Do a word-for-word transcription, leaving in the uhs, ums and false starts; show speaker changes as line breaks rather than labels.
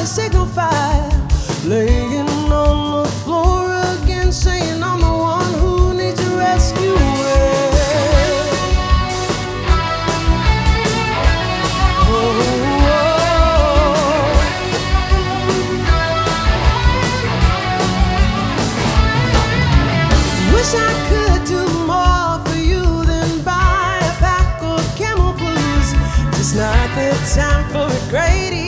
a signal fire, laying on the floor again, saying I'm the one who needs a rescue. Wish I could do more for you than buy a pack of Camel Blues. Just not the time for a great